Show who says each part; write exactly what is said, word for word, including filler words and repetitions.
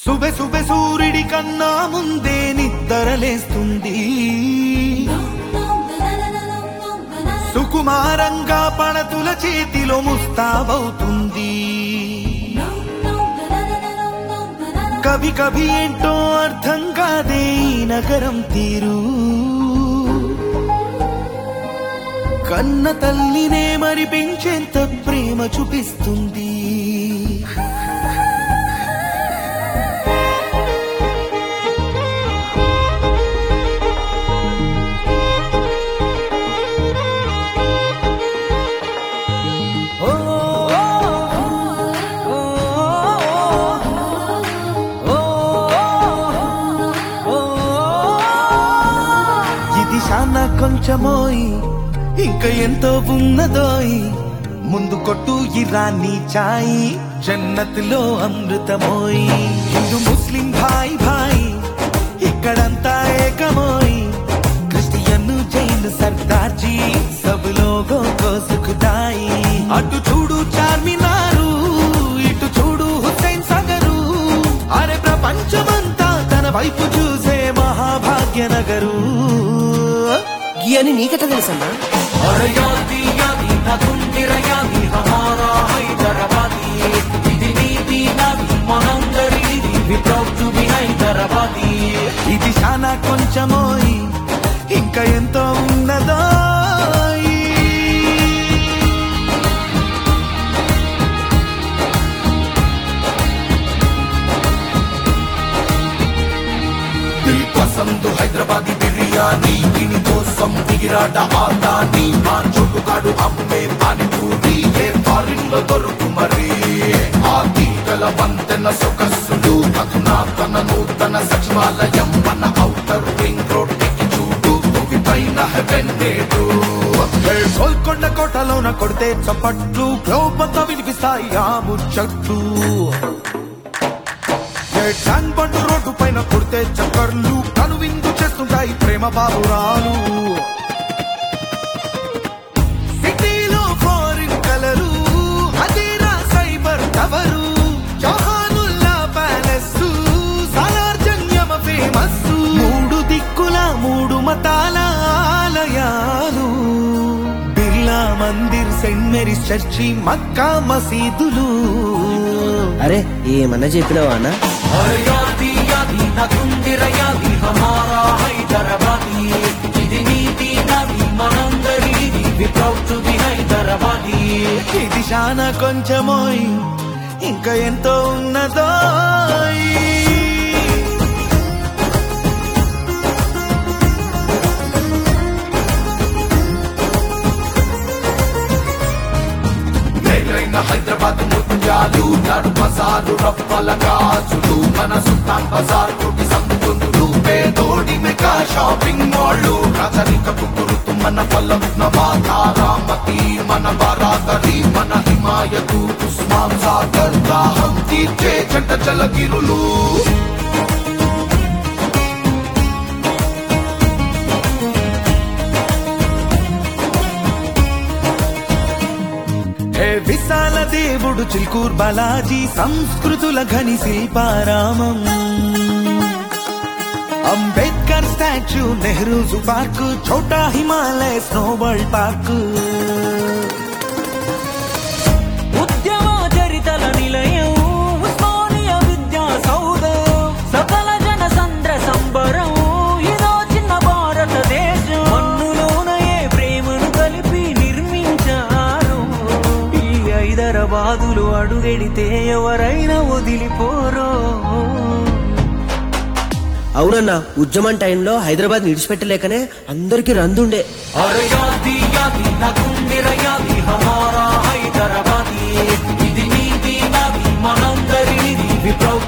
Speaker 1: సుబె సుబె సూర్యుడి కన్నా ముందే నిద్రలేస్తుంది, సుకుమారంగా పణతుల చేతిలో ముస్తాబవుతుంది. కవి కవి ఏంటో అర్థం కాదే ఈ నగరం తీరు, కన్న తల్లినే మరిపించేంత ప్రేమ చూపిస్తుంది. శానా కొంచెమోయి ఇంకా ఎంతో ఉన్నదోయి, ముందు కొట్టు ఇరానీ చాయి జన్నత్లో అమృతమోయి. హిందూ ముస్లిం భాయ్ భాయ్ ఇక్కడంతా ఏకమోయి, క్రిస్టియన్ జైన్ సర్దార్జీ సబ్ లోగో కో సుఖదాయి. అటు చూడు చార్మినారు, ఇటు చూడు హుస్సేన్ సాగరు, అరే ప్రపంచమంతా తన వైపు చూసే మహాభాగ్య నగరు.
Speaker 2: అని నీకెట్లా తెలుసన్నా?
Speaker 1: ఇది శానా కొంచెమోయి ఇంకా ఎంతో ఉన్నదో. పసందు హైదరాబాదీ బిర్యానీ, దీని కోసం దిగిరాట ఆదాని, మా చోటుగాడు అమ్మే పానీపూరి ఏ ఫారిన్ లో దొరుకు మరి. ఆ తీగల వంతెన సొగస్సులు అధునాతన నూతన సచివాలయం, మన ఔటర్ రింగ్ రోడ్ ఎక్కి చూడు భూమి పైన హెవెన్ నేడు. గోల్కొండ కోటలోన కొడితే చప్పట్లు గ్లోబంతా వినిపిస్తాయి ఆ ముచ్చట్లు. ట్యాంక్ బండ్ రోడ్డు పైన కొడితే చక్కర్లు కనువిందు చేస్తుంటాయి ప్రేమ బాబురాలు. సిటీలో ఫారిన్ కలరు, అదేరా సైబర్ టవరు, జహానుల్లా ప్యాలెస్, సాలార్జంగమ ఫేమస్. మూడు దిక్కుల మూడు మతాల ఆలయాలు, Birla Mandir, saint Mary's church, Mecca మసీదులు.
Speaker 2: అరే ఏమన్నా చెప్పినావా అన్న?
Speaker 1: ఇది శానా కొంచెమోయి ఇంకా ఎంతో ఉన్నదో. హైదరాబాద్ ముత్యాలు, నడు బజారు రప్పల గాజులు, మన సుల్తాన్ బజార్ కోటి సందులు, పేదోడి మెగా షాపింగ్ మాళ్ళు, రాజరికపు గుర్తు మన పల్లవ తారామతి, మన బారాదరి, మన హిమాయతు, ఉస్మాన్ సాగర్ దాహం తీర్చే జంట జలగిరులు. విశాల దేవుడు చిల్కూర్ బాలాజీ, సంస్కృతుల ఘని Shilparamam, Ambedkar statue, Nehru zoo park, Chhota Himalaya snow world park.
Speaker 3: ఉద్యమ చరితల నిలయం, ఉస్మానియా విద్యా సౌధం, సకల జన సంద్ర సంబరం, ఇదో చిన్న భారతదేశం. మన్నులోనయే ప్రేమను కలిపి నిర్మించారు ఈ హైదరాబాదులో. అడుగెడితే ఎవరైనా వదిలిపోరో.
Speaker 2: అవునన్నా, ఉద్యమం టైంలో హైదరాబాద్ విడిచిపెట్టలేకనే అందరికి రందుండే.
Speaker 3: హైదరాబాదీ ఇది నీది నాది మనందరిది.